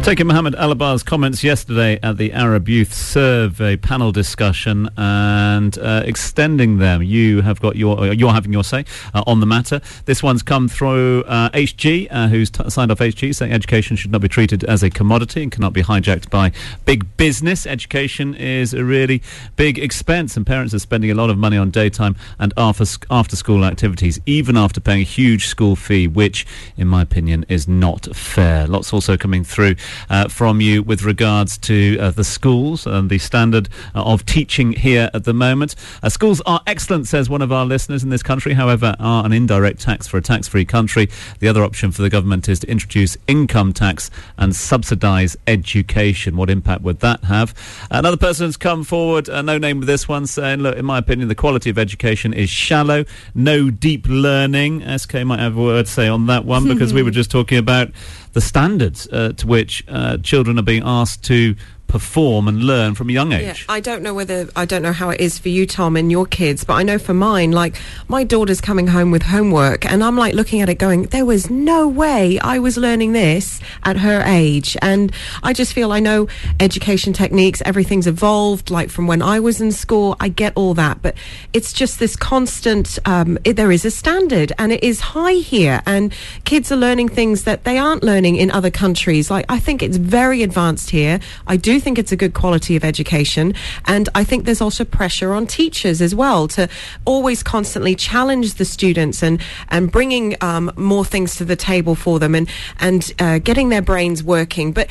Taking Mohammed Alabar's comments yesterday at the Arab Youth Survey panel discussion and extending them, you're having your say on the matter. This one's come through HG, who's signed off HG, saying education should not be treated as a commodity and cannot be hijacked by big business. Education is a really big expense, and parents are spending a lot of money on daytime and after-school activities, even after paying a huge school fee, which, in my opinion, is not fair. Lots also coming through from you with regards to the schools and the standard of teaching here at the moment. Schools are excellent, says one of our listeners in this country, however, are an indirect tax for a tax-free country. The other option for the government is to introduce income tax and subsidise education. What impact would that have? Another person has come forward, no name with this one, saying, look, in my opinion, the quality of education is shallow, no deep learning. SK might have a word to say on that one, because we were just talking about the standards to which children are being asked to perform and learn from a young age. Yeah, I don't know how it is for you, Tom, and your kids, but I know for mine, like, my daughter's coming home with homework, and I'm like looking at it going, there was no way I was learning this at her age. And I just feel, I know education techniques, everything's evolved, like from when I was in school, I get all that, but it's just this constant, there is a standard, and it is high here, and kids are learning things that they aren't learning in other countries. Like, I think it's very advanced here. I do think it's a good quality of education, and I think there's also pressure on teachers as well to always constantly challenge the students and bringing more things to the table for them and getting their brains working. But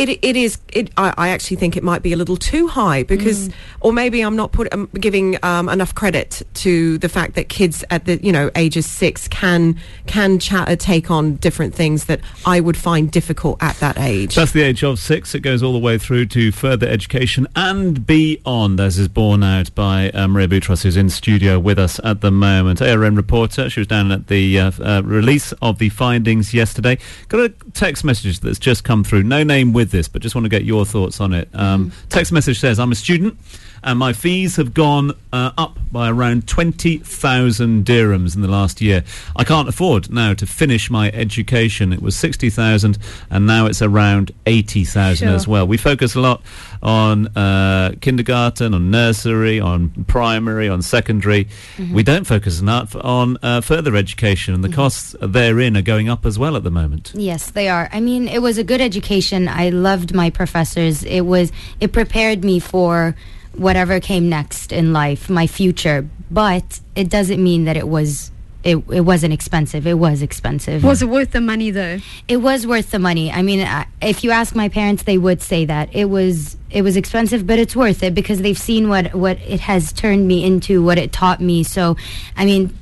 I actually think it might be a little too high, because or maybe I'm not giving enough credit to the fact that kids at the ages 6 can take on different things that I would find difficult at that age. That's the age of 6. It goes all the way through to further education and beyond, as is borne out by Maria Boutros, who's in studio with us at the moment. ARN reporter. She was down at the release of the findings yesterday. Got a text message that's just come through. No name with this, but just want to get your thoughts on it. Text message says, I'm a student and my fees have gone up by around 20,000 dirhams in the last year. I can't afford now to finish my education. It was 60,000 and now it's around 80,000 as well. We focus a lot on kindergarten, on nursery, on primary, on secondary. We don't focus enough on further education, and the costs therein are going up as well at the moment. Yes, they are. I mean, it was a good education. I loved my professors. It prepared me for whatever came next in life, my future, but it doesn't mean that it wasn't expensive. It was expensive. Was it worth the money, though? It was worth the money. I mean, if you ask my parents, they would say that it was expensive, but it's worth it, because they've seen what it has turned me into, what it taught me. So, I mean,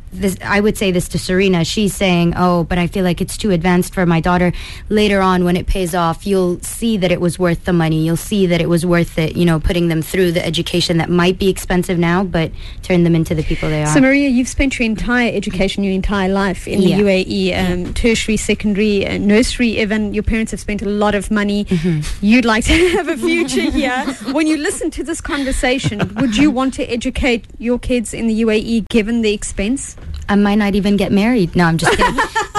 I would say this to Serena. She's saying, oh, but I feel like it's too advanced for my daughter. Later on, when it pays off, you'll see that it was worth the money. You'll see that it was worth it, putting them through the education that might be expensive now, but turn them into the people they are. So, Maria, you've spent your entire education, your entire life in the UAE, tertiary, secondary, nursery even. Your parents have spent a lot of money. You'd like to have a future here. When you listen to this conversation, would you want to educate your kids in the UAE given the expense? I might not even get married. No, I'm just kidding.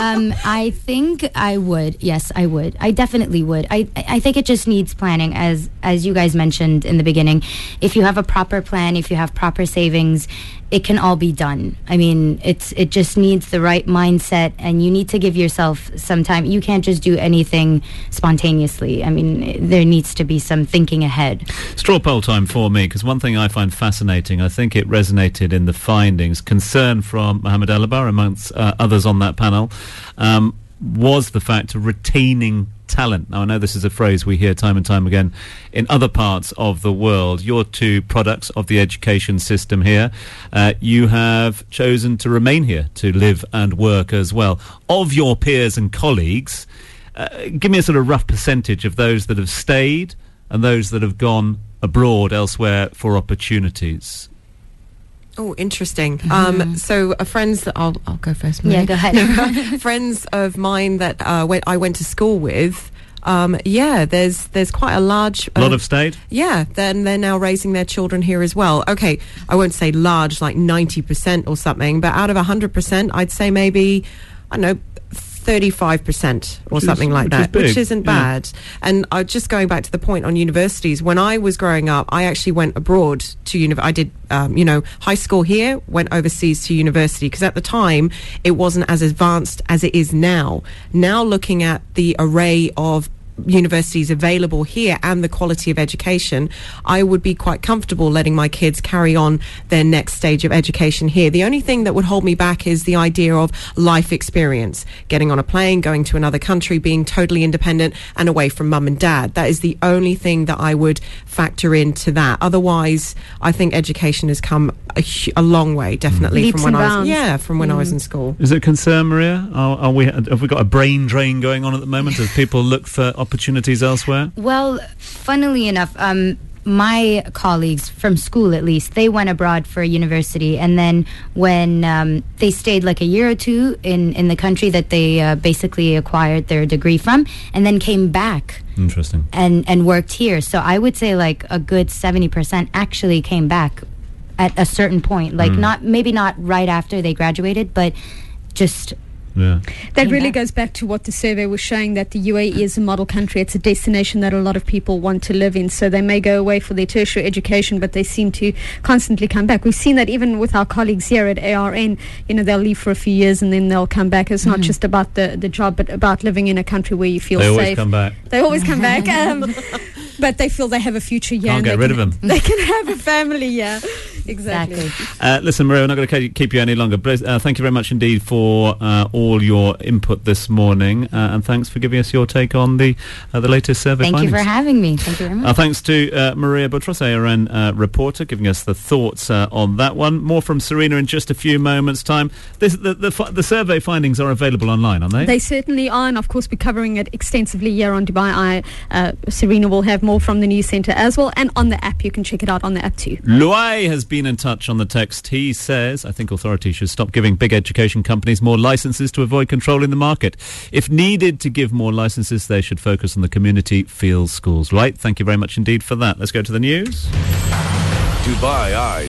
I think I would. Yes, I would. I definitely would. I think it just needs planning, as you guys mentioned in the beginning. If you have a proper plan, if you have proper savings, it can all be done. I mean, it just needs the right mindset, and you need to give yourself some time. You can't just do anything spontaneously. I mean, there needs to be some thinking ahead. Straw poll time for me, because one thing I find fascinating, I think it resonated in the findings, concern from Mohammed Alabar, amongst others on that panel, was the fact of retaining talent. Now, I know this is a phrase we hear time and time again in other parts of the world. You're two products of the education system here. You have chosen to remain here to live and work as well. Of your peers and colleagues, give me a sort of rough percentage of those that have stayed and those that have gone abroad elsewhere for opportunities. Oh, interesting. So friends that I'll go first. Yeah, go ahead. Friends of mine that I went to school with. There's quite a large. A lot have stayed. Yeah, then they're now raising their children here as well. Okay, I won't say large, like 90% or something, but out of 100%, I'd say maybe, I don't know, 35% or something like which is that, which big, isn't yeah. bad. And just going back to the point on universities, when I was growing up, I actually went abroad to I did, high school here, went overseas to university, because at the time it wasn't as advanced as it is now. Now, looking at the array of universities available here and the quality of education, I would be quite comfortable letting my kids carry on their next stage of education here. The only thing that would hold me back is the idea of life experience, getting on a plane, going to another country, being totally independent and away from mum and dad. That is the only thing that I would factor into that. Otherwise, I think education has come a long way, definitely, Leaps from when and I was bounds. when I was in school. Is it a concern, Maria? Have we got a brain drain going on at the moment as people look for opportunities elsewhere? Well, funnily enough, my colleagues from school, at least, they went abroad for university, and then when they stayed like a year or two in the country that they basically acquired their degree from, and then came back. Interesting. And worked here. So I would say like a good 70% actually came back at a certain point, like maybe not right after they graduated, but just Yeah. That came really back. goes back to what the survey was showing, that the UAE is a model country. It's a destination that a lot of people want to live in. So they may go away for their tertiary education, but they seem to constantly come back. We've seen that even with our colleagues here at ARN. They'll leave for a few years and then they'll come back. It's not just about the job, but about living in a country where you feel They safe. always come back. They always come back. But they feel they have a future here. Can't and get they rid can- of them. They can have a family here. Exactly. Listen, Maria, we're not going to keep you any longer, but thank you very much indeed for all your input this morning, and thanks for giving us your take on the latest survey thank findings. you for having me. Thank you very much. Thanks to Maria Boutros, ARN reporter, giving us the thoughts on that one. More from Serena in just a few moments' time. The survey findings are available online, aren't they? They certainly are, and of course we're covering it extensively here on Dubai Eye. Serena will have more from the news centre as well, and on the app. You can check it out on the app too. Luai has been in touch on the text. He says, I think authorities should stop giving big education companies more licenses to avoid controlling the market. If needed to give more licenses, they should focus on the community field schools. Right, thank you very much indeed for that. Let's go to the news. Dubai Eye.